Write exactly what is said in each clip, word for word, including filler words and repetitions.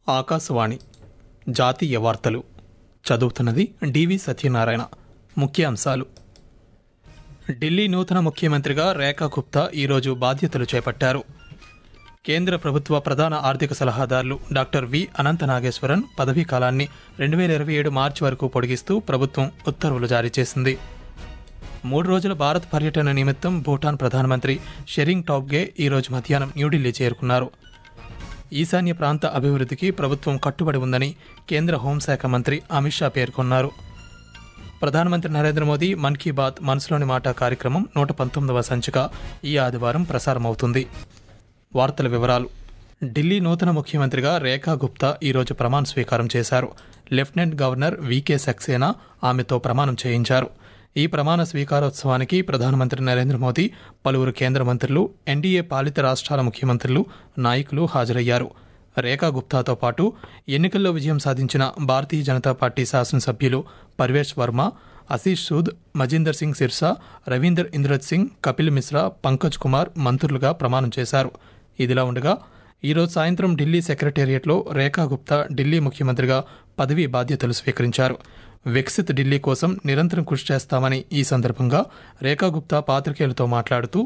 ఆకాశవాణి జాతీయ వార్తలు చదువుతున్నది డివి సత్యనారాయణ. ముఖ్యాంశాలు. ఢిల్లీ నూతన ముఖ్యమంత్రిగా రేఖా గుప్తా ఈరోజు బాధ్యతలు చేపట్టారు. కేంద్ర ప్రభుత్వ ప్రధాన ఆర్థిక సలహాదారులు డాక్టర్ వి అనంత నాగేశ్వరన్ పదవీ కాలాన్ని రెండు వేల ఇరవై ఏడు మార్చి వరకు పొడిగిస్తూ ప్రభుత్వం ఉత్తర్వులు జారీ చేసింది. మూడు రోజుల భారత్ పర్యటన నిమిత్తం భూటాన్ ప్రధానమంత్రి షెరింగ్ టోబ్గే ఈరోజు మధ్యాహ్నం న్యూఢిల్లీ చేరుకున్నారు. ఈశాన్య ప్రాంత అభివృద్ధికి ప్రభుత్వం కట్టుబడి ఉందని కేంద్ర హోంశాఖ మంత్రి అమిత్ షా పేర్కొన్నారు. ప్రధానమంత్రి నరేంద్ర మోదీ మన్ కీ బాత్ మనసులోని మాట కార్యక్రమం నూట పంతొమ్మిదవ సంచిక ఈ ఆదివారం ప్రసారమవుతుంది. వార్తల వివరాలు. ఢిల్లీ నూతన ముఖ్యమంత్రిగా రేఖా గుప్తా ఈరోజు ప్రమాణ స్వీకారం చేశారు. లెఫ్టినెంట్ గవర్నర్ వికే సక్సేనా ఆమెతో ప్రమాణం చేయించారు. ఈ ప్రమాణ స్వీకారోత్సవానికి ప్రధానమంత్రి నరేంద్ర మోదీ, పలువురు కేంద్ర మంత్రులు, ఎన్డీఏ పాలిత రాష్ట్రాల ముఖ్యమంత్రులు, నాయకులు హాజరయ్యారు. రేఖా గుప్తాతో పాటు ఎన్నికల్లో విజయం సాధించిన భారతీయ జనతా పార్టీ శాసనసభ్యులు పర్వేష్ వర్మ, ఆశీష్ సూద్, మజిందర్ సింగ్ సిర్సా, రవీందర్ ఇంద్రత్ సింగ్, కపిల్ మిశ్రా, పంకజ్ కుమార్ మంత్రులుగా ప్రమాణం చేశారు. ఇదిలా ఉండగా ఈరోజు సాయంత్రం ఢిల్లీ సెక్రటేరియట్లో రేఖా గుప్తా ఢిల్లీ ముఖ్యమంత్రిగా పదవీ బాధ్యతలు స్వీకరించారు. వికసిత్ ఢిల్లీ కోసం నిరంతరం కృషి చేస్తామని ఈ సందర్భంగా రేఖా గుప్తా పాత్రికేయులతో మాట్లాడుతూ,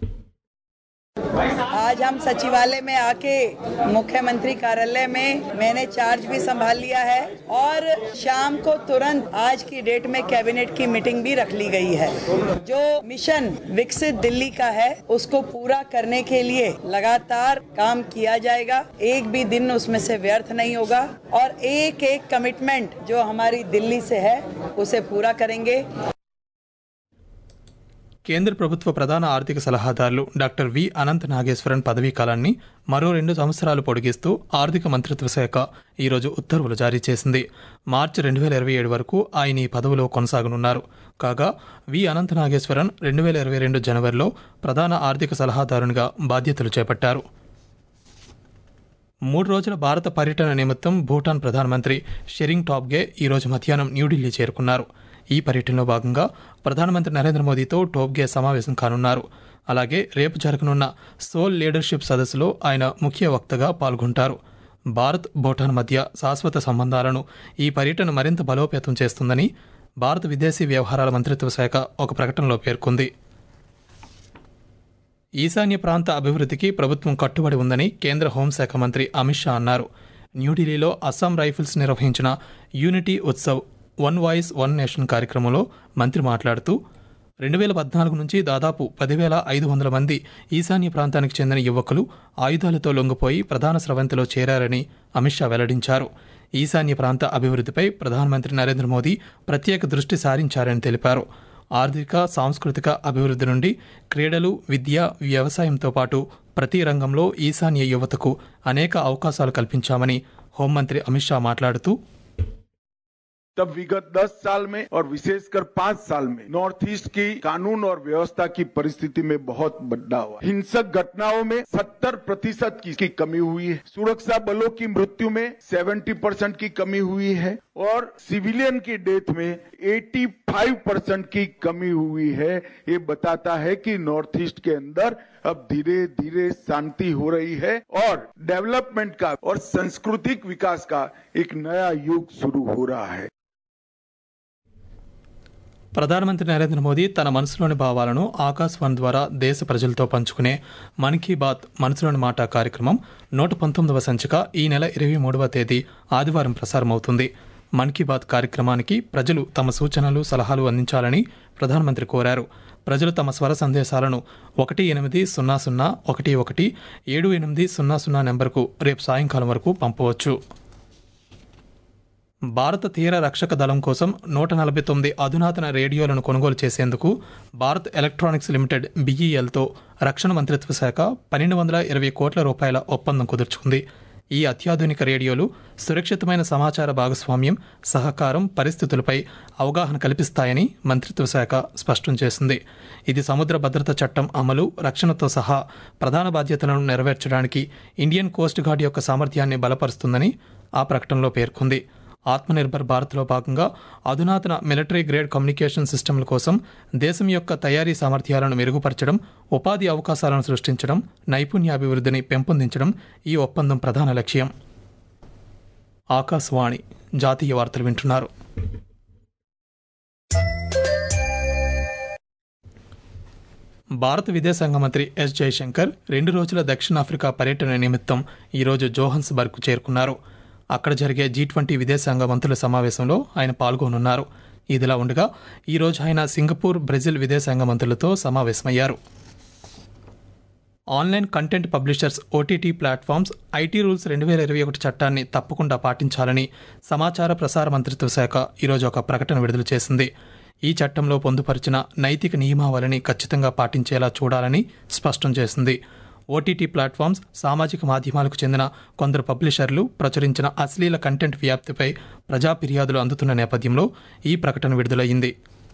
आज हम सचिवालय में आके मुख्यमंत्री कार्यालय में मैंने चार्ज भी संभाल लिया है और शाम को तुरंत आज की डेट में कैबिनेट की मीटिंग भी रख ली गई है. जो मिशन विकसित दिल्ली का है उसको पूरा करने के लिए लगातार काम किया जाएगा. एक भी दिन उसमें से व्यर्थ नहीं होगा और एक एक कमिटमेंट जो हमारी दिल्ली से है उसे पूरा करेंगे. కేంద్ర ప్రభుత్వ ప్రధాన ఆర్థిక సలహాదారులు డాక్టర్ వి అనంత నాగేశ్వరన్ పదవీ కాలాన్ని మరో రెండు సంవత్సరాలు పొడిగిస్తూ ఆర్థిక మంత్రిత్వ శాఖ ఈరోజు ఉత్తర్వులు జారీ చేసింది. మార్చి రెండు వేల ఇరవై ఏడు వరకు ఆయన ఈ పదవిలో కొనసాగనున్నారు. కాగా వి అనంత నాగేశ్వరన్ రెండు వేల ఇరవై రెండు జనవరిలో ప్రధాన ఆర్థిక సలహాదారునిగా బాధ్యతలు చేపట్టారు. మూడు రోజుల భారత పర్యటన నిమిత్తం భూటాన్ ప్రధానమంత్రి షెరింగ్ టోబ్గే ఈరోజు మధ్యాహ్నం న్యూఢిల్లీ చేరుకున్నారు. ఈ పర్యటనలో భాగంగా ప్రధానమంత్రి నరేంద్ర మోదీతో టోబ్గే సమావేశం కానున్నారు. అలాగే రేపు జరగనున్న సోల్ లీడర్షిప్ సదస్సులో ఆయన ముఖ్య వక్తగా పాల్గొంటారు. భారత్ భూటాన్ మధ్య శాశ్వత సంబంధాలను ఈ పర్యటన మరింత బలోపేతం చేస్తుందని భారత విదేశీ వ్యవహారాల మంత్రిత్వ శాఖ ఒక ప్రకటనలో పేర్కొంది. ఈశాన్య ప్రాంత అభివృద్ధికి ప్రభుత్వం కట్టుబడి ఉందని కేంద్ర హోంశాఖ మంత్రి అమిత్ షా అన్నారు. న్యూఢిల్లీలో అస్సాం రైఫిల్స్ నిర్వహించిన unity Utsav one voice one nation కార్యక్రమంలో మంత్రి మాట్లాడుతూ, రెండు వేల పద్నాలుగు నుంచి దాదాపు పదివేల ఐదు వందల మంది ఈశాన్య ప్రాంతానికి చెందిన యువకులు ఆయుధాలతో లొంగిపోయి ప్రధాన స్రవంతిలో చేరారని అమిత్ షా వెల్లడించారు. ఈశాన్య ప్రాంత అభివృద్ధిపై ప్రధానమంత్రి నరేంద్ర మోదీ ప్రత్యేక దృష్టి సారించారని తెలిపారు. ఆర్థిక, సాంస్కృతిక అభివృద్ధి నుండి క్రీడలు, విద్య, వ్యవసాయంతో పాటు ప్రతి రంగంలో ఈశాన్య యువతకు అనేక అవకాశాలు కల్పించామని హోంమంత్రి అమిత్ షా మాట్లాడుతూ, तब विगत दस साल में और विशेषकर पांच साल में नॉर्थ ईस्ट की कानून और व्यवस्था की परिस्थिति में बहुत बदलाव हुआ. हिंसक घटनाओं में सत्तर प्रतिशत की कमी हुई है. सुरक्षा बलों की मृत्यु में सत्तर परसेंट की कमी हुई है और सिविलियन की डेथ में पचासी परसेंट की कमी हुई है. ये बताता है कि नॉर्थ ईस्ट के अंदर अब धीरे धीरे शांति हो रही है और डेवलपमेंट का और सांस्कृतिक विकास का एक नया युग शुरू हो रहा है. ప్రధానమంత్రి నరేంద్ర మోదీ తన మనసులోని భావాలను ఆకాశవాణి ద్వారా దేశ ప్రజలతో పంచుకునే మన్ కీ బాత్ మనసులోని మాట కార్యక్రమం నూట పంతొమ్మిదవ సంచిక ఈ నెల ఇరవై మూడవ తేదీ ఆదివారం ప్రసారమవుతుంది. మన్ కీ బాత్ కార్యక్రమానికి ప్రజలు తమ సూచనలు, సలహాలు అందించాలని ప్రధానమంత్రి కోరారు. ప్రజలు తమ స్వర సందేశాలను ఒకటి ఎనిమిది సున్నా సున్నా ఒకటి ఒకటి ఏడు ఎనిమిది సున్నా సున్నా నెంబర్కు రేపు సాయంకాలం వరకు పంపవచ్చు. భారత తీర రక్షక దళం కోసం నూట నలభై తొమ్మిది అధునాతన రేడియోలను కొనుగోలు చేసేందుకు భారత్ ఎలక్ట్రానిక్స్ లిమిటెడ్ బీఈఎల్తో రక్షణ మంత్రిత్వ శాఖ పన్నెండు వందల ఇరవై కోట్ల రూపాయల ఒప్పందం కుదుర్చుకుంది. ఈ అత్యాధునిక రేడియోలు సురక్షితమైన సమాచార భాగస్వామ్యం, సహకారం, పరిస్థితులపై అవగాహన కల్పిస్తాయని మంత్రిత్వ శాఖ స్పష్టం చేసింది. ఇది సముద్ర భద్రత చట్టం అమలు, రక్షణతో సహా ప్రధాన బాధ్యతలను నెరవేర్చడానికి ఇండియన్ కోస్ట్ గార్డ్ యొక్క సామర్థ్యాన్ని బలపరుస్తుందని ఆ ప్రకటనలో పేర్కొంది. ఆత్మనిర్భర్ భారత్లో భాగంగా అధునాతన మిలిటరీ గ్రేడ్ కమ్యూనికేషన్ సిస్టమ్ల కోసం దేశం యొక్క తయారీ సామర్థ్యాలను మెరుగుపరచడం, ఉపాధి అవకాశాలను సృష్టించడం, నైపుణ్యాభివృద్ధిని పెంపొందించడం ఈ ఒప్పందం ప్రధాన లక్ష్యం. ఆకాశవాణి జాతీయ వార్తలు వింటున్నారు. భారత విదేశాంగ మంత్రి ఎస్ జయశంకర్ రెండు రోజుల దక్షిణాఫ్రికా పర్యటన నిమిత్తం ఈరోజు జోహన్స్బర్గ్ చేరుకున్నారు. అక్కడ జరిగే జీ ట్వంటీ విదేశాంగ మంత్రుల సమావేశంలో ఆయన పాల్గొనున్నారు. ఇదిలా ఉండగా ఈరోజు ఆయన సింగపూర్, బ్రెజిల్ విదేశాంగ మంత్రులతో సమావేశమయ్యారు. Online content publishers, OTT platforms IT rules రెండు వేల ఇరవై ఒకటి చట్టాన్ని తప్పకుండా పాటించాలని సమాచార ప్రసార మంత్రిత్వ శాఖ ఈరోజు ఒక ప్రకటన విడుదల చేసింది. ఈ చట్టంలో పొందుపరిచిన నైతిక నియమావళిని ఖచ్చితంగా పాటించేలా చూడాలని స్పష్టం చేసింది. ఓటీటీ ప్లాట్ఫామ్స్, సామాజిక మాధ్యమాలకు చెందిన కొందరు పబ్లిషర్లు ప్రచురించిన అశ్లీల కంటెంట్ వ్యాప్తిపై ప్రజా ఫిర్యాదులు అందుతున్న నేపథ్యంలో ఈ ప్రకటన విడుదలయ్యింది.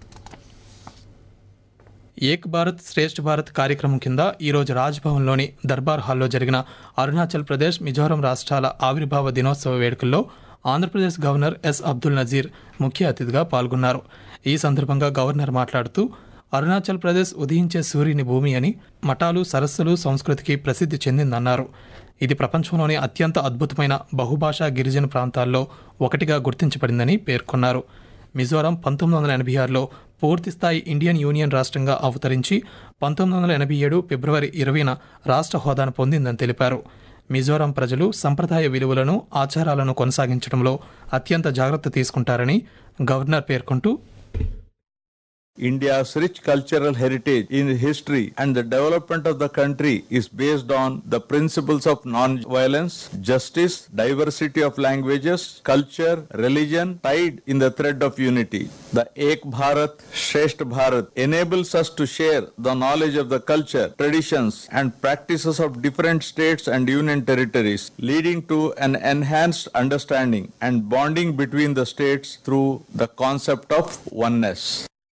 ఏక్ భారత్ శ్రేష్ఠ భారత్ కార్యక్రమం కింద ఈరోజు రాజ్భవన్లోని దర్బార్ హాల్లో జరిగిన అరుణాచల్ ప్రదేశ్, మిజోరం రాష్ట్రాల ఆవిర్భావ దినోత్సవ వేడుకల్లో ఆంధ్రప్రదేశ్ గవర్నర్ ఎస్ అబ్దుల్ నజీర్ ముఖ్య అతిథిగా పాల్గొన్నారు. ఈ సందర్భంగా గవర్నర్ మాట్లాడుతూ అరుణాచల్ ప్రదేశ్ ఉదయించే సూర్యుని భూమి అని, మఠాలు, సరస్సులు, సంస్కృతికి ప్రసిద్ధి చెందిందన్నారు. ఇది ప్రపంచంలోని అత్యంత అద్భుతమైన బహుభాషా గిరిజన ప్రాంతాల్లో ఒకటిగా గుర్తించబడిందని పేర్కొన్నారు. మిజోరం పంతొమ్మిది వందల ఎనభై ఆరులో పూర్తిస్థాయి ఇండియన్ యూనియన్ రాష్ట్రంగా అవతరించి పంతొమ్మిది వందల ఎనభై ఏడు ఫిబ్రవరి ఇరవైన రాష్ట్ర హోదాను పొందిందని తెలిపారు. మిజోరం ప్రజలు సంప్రదాయ విలువలను, ఆచారాలను కొనసాగించడంలో అత్యంత జాగ్రత్త తీసుకుంటారని గవర్నర్ పేర్కొంటూ, India's rich cultural heritage in history and the development of the country is based on the principles of non-violence, justice, diversity of languages, culture, religion, tied in the thread of unity. The Ek Bharat, Shresth Bharat enables us to share the knowledge of the culture, traditions and practices of different states and union territories, leading to an enhanced understanding and bonding between the states through the concept of oneness.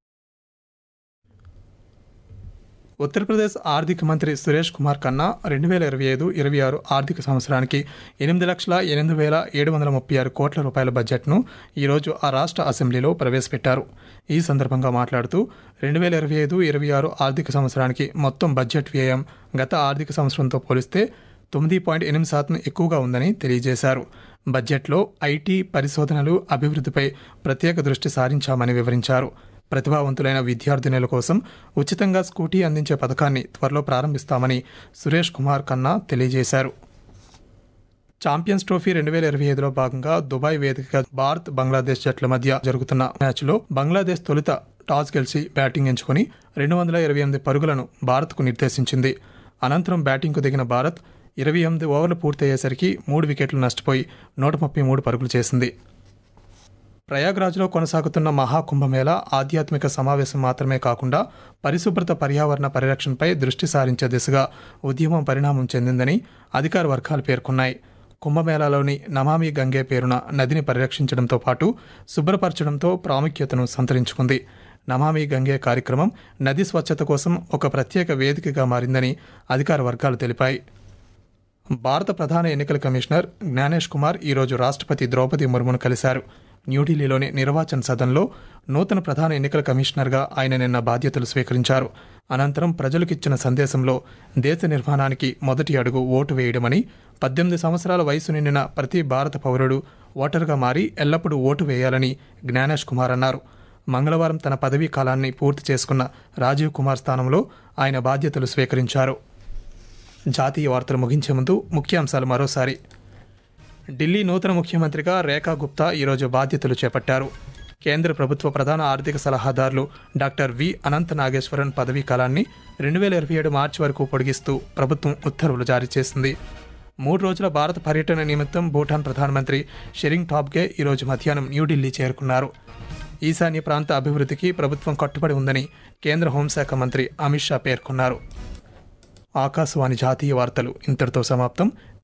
Uttar Pradesh ఆర్థిక మంత్రి సురేష్ కుమార్ ఖన్నా రెండు వేల ఇరవై ఐదు ఇరవై ఆరు ఆర్థిక సంవత్సరానికి ఎనిమిది లక్షల ఎనిమిది వేల ఏడు వందల ముప్పై ఆరు కోట్ల రూపాయల బడ్జెట్ను ఈరోజు ఆ రాష్ట్ర అసెంబ్లీలో ప్రవేశపెట్టారు. ఈ సందర్భంగా మాట్లాడుతూ రెండు వేల ఇరవై ఐదు ఇరవై ఆరు ఆర్థిక సంవత్సరానికి మొత్తం బడ్జెట్ వ్యయం గత ఆర్థిక సంవత్సరంతో పోలిస్తే తొమ్మిది పాయింట్ ఎనిమిది శాతం ఎక్కువగా ఉందని తెలియజేశారు. బడ్జెట్లో ఐటీ, పరిశోధనలు, అభివృద్ధిపై ప్రత్యేక దృష్టి సారించామని వివరించారు. ప్రతిభావంతులైన విద్యార్థినుల కోసం ఉచితంగా స్కూటీ అందించే పథకాన్ని త్వరలో ప్రారంభిస్తామని సురేష్ కుమార్ ఖన్నా తెలియజేశారు. ఛాంపియన్స్ ట్రోఫీ రెండు వేల ఇరవై ఐదులో భాగంగా దుబాయ్ వేదికగా భారత్, బంగ్లాదేశ్ జట్ల మధ్య జరుగుతున్న మ్యాచ్లో బంగ్లాదేశ్ తొలుత టాస్ గెలిచి బ్యాటింగ్ ఎంచుకుని రెండు వందల ఇరవై ఎనిమిది పరుగులను భారత్కు నిర్దేశించింది. అనంతరం బ్యాటింగ్కు దిగిన భారత్ ఇరవై ఎనిమిది ఓవర్లు పూర్తయ్యేసరికి మూడు వికెట్లు నష్టపోయి నూట ముప్పై మూడు పరుగులు చేసింది. ప్రయాగ్రాజ్లో కొనసాగుతున్న మహాకుంభమేళా ఆధ్యాత్మిక సమావేశం మాత్రమే కాకుండా పరిశుభ్రత, పర్యావరణ పరిరక్షణపై దృష్టి సారించే దిశగా ఉద్యమం పరిణామం చెందిందని అధికార వర్గాలు పేర్కొన్నాయి. కుంభమేళాలోని నమామి గంగే పేరున నదిని పరిరక్షించడంతో పాటు శుభ్రపరచడంతో ప్రాముఖ్యతను సంతరించుకుంది. నమామి గంగే కార్యక్రమం నది స్వచ్ఛత కోసం ఒక ప్రత్యేక వేదికగా మారిందని అధికార వర్గాలు తెలిపాయి. భారత ప్రధాన ఎన్నికల కమిషనర్ జ్ఞానేష్ కుమార్ ఈరోజు రాష్ట్రపతి ద్రౌపది ముర్మును కలిశారు. న్యూఢిల్లీలోని నిర్వాచన్ సదన్లో నూతన ప్రధాన ఎన్నికల కమిషనర్గా ఆయన నిన్న బాధ్యతలు స్వీకరించారు. అనంతరం ప్రజలకిచ్చిన సందేశంలో దేశ నిర్మాణానికి మొదటి అడుగు ఓటు వేయడమని, పద్దెనిమిది సంవత్సరాల వయసు నిండిన ప్రతి భారత పౌరుడు ఓటరుగా మారి ఎల్లప్పుడూ ఓటు వేయాలని జ్ఞానేష్ కుమార్ అన్నారు. మంగళవారం తన పదవీ కాలాన్ని పూర్తి చేసుకున్న రాజీవ్ కుమార్ స్థానంలో ఆయన బాధ్యతలు స్వీకరించారు. జాతీయ వార్తలు ముగించే ముందు ముఖ్యాంశాలు మరోసారి. ఢిల్లీ నూతన ముఖ్యమంత్రిగా రేఖా గుప్తా ఈరోజు బాధ్యతలు చేపట్టారు. కేంద్ర ప్రభుత్వ ప్రధాన ఆర్థిక సలహాదారులు డాక్టర్ వి అనంత నాగేశ్వరన్ పదవీ కాలాన్ని రెండు వేల ఇరవై ఏడు మార్చి వరకు పొడిగిస్తూ ప్రభుత్వం ఉత్తర్వులు జారీ చేసింది. మూడు రోజుల భారత పర్యటన నిమిత్తం భూటాన్ ప్రధానమంత్రి షెరింగ్ టాబ్గే ఈరోజు మధ్యాహ్నం న్యూఢిల్లీ చేరుకున్నారు. ఈశాన్య ప్రాంత అభివృద్ధికి ప్రభుత్వం కట్టుబడి ఉందని కేంద్ర హోంశాఖ మంత్రి అమిత్ షా పేర్కొన్నారు. ఆకాశవాణి జాతీయ వార్తలు ఇంతటితో సమాప్తం.